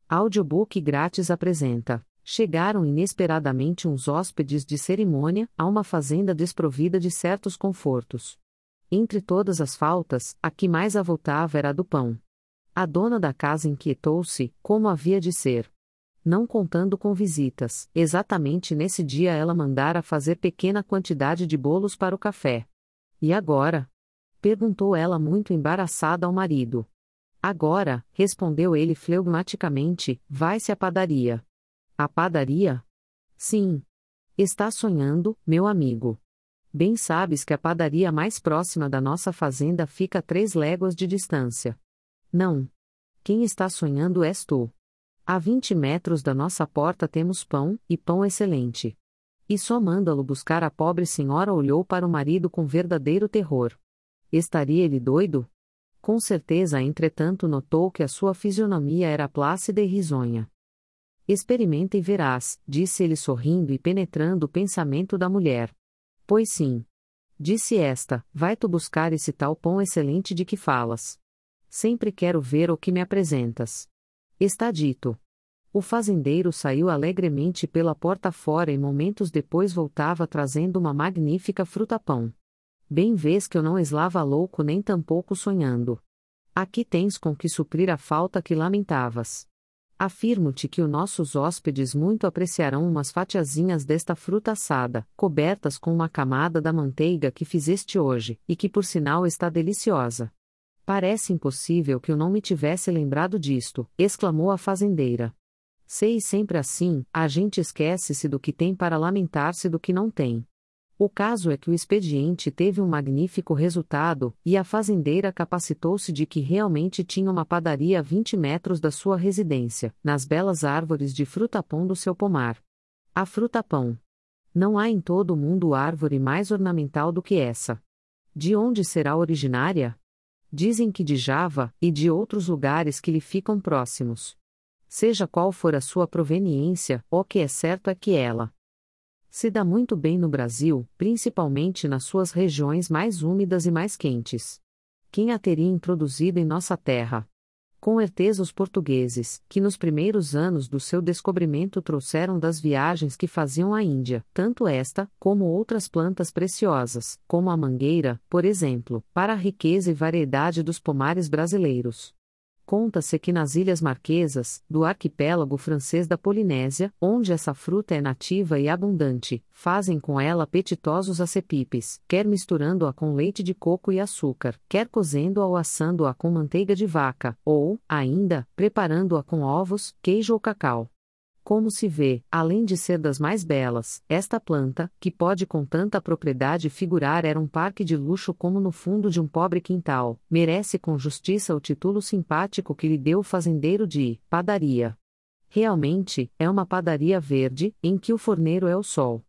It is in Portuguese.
Audiobook grátis apresenta: chegaram inesperadamente uns hóspedes de cerimônia a uma fazenda desprovida de certos confortos. Entre todas as faltas, a que mais avultava era a do pão. A dona da casa inquietou-se, como havia de ser. Não contando com visitas, exatamente nesse dia ela mandara fazer pequena quantidade de bolos para o café. E agora? Perguntou ela muito embaraçada ao marido. Agora, respondeu ele flegmaticamente, vai-se à padaria. À padaria? Sim. Está sonhando, meu amigo. Bem sabes que a padaria mais próxima da nossa fazenda fica a 3 léguas de distância. Não. Quem está sonhando és tu. A 20 metros da nossa porta temos pão, e pão excelente. E só manda-lo buscar. A pobre senhora olhou para o marido com verdadeiro terror. Estaria ele doido? Com certeza, entretanto, notou que a sua fisionomia era plácida e risonha. Experimenta e verás, disse ele sorrindo e penetrando o pensamento da mulher. Pois sim. Disse esta, vai tu buscar esse tal pão excelente de que falas. Sempre quero ver o que me apresentas. Está dito. O fazendeiro saiu alegremente pela porta fora e momentos depois voltava trazendo uma magnífica fruta-pão. Bem vês que eu não eslava louco nem tampouco sonhando. Aqui tens com que suprir a falta que lamentavas. Afirmo-te que os nossos hóspedes muito apreciarão umas fatiazinhas desta fruta assada, cobertas com uma camada da manteiga que fizeste hoje, e que por sinal está deliciosa. Parece impossível que eu não me tivesse lembrado disto, exclamou a fazendeira. Sei sempre assim, a gente esquece-se do que tem para lamentar-se do que não tem. O caso é que o expediente teve um magnífico resultado, e a fazendeira capacitou-se de que realmente tinha uma padaria a 20 metros da sua residência, nas belas árvores de fruta-pão do seu pomar. A fruta-pão. Não há em todo o mundo árvore mais ornamental do que essa. De onde será originária? Dizem que de Java, e de outros lugares que lhe ficam próximos. Seja qual for a sua proveniência, o que é certo é que ela se dá muito bem no Brasil, principalmente nas suas regiões mais úmidas e mais quentes. Quem a teria introduzido em nossa terra? Com certeza os portugueses, que nos primeiros anos do seu descobrimento trouxeram das viagens que faziam à Índia, tanto esta, como outras plantas preciosas, como a mangueira, por exemplo, para a riqueza e variedade dos pomares brasileiros. Conta-se que nas Ilhas Marquesas, do arquipélago francês da Polinésia, onde essa fruta é nativa e abundante, fazem com ela apetitosos acepipes, quer misturando-a com leite de coco e açúcar, quer cozendo-a ou assando-a com manteiga de vaca, ou, ainda, preparando-a com ovos, queijo ou cacau. Como se vê, além de ser das mais belas, esta planta, que pode com tanta propriedade figurar era um parque de luxo como no fundo de um pobre quintal, merece com justiça o título simpático que lhe deu o fazendeiro de padaria. Realmente, é uma padaria verde, em que o forneiro é o sol.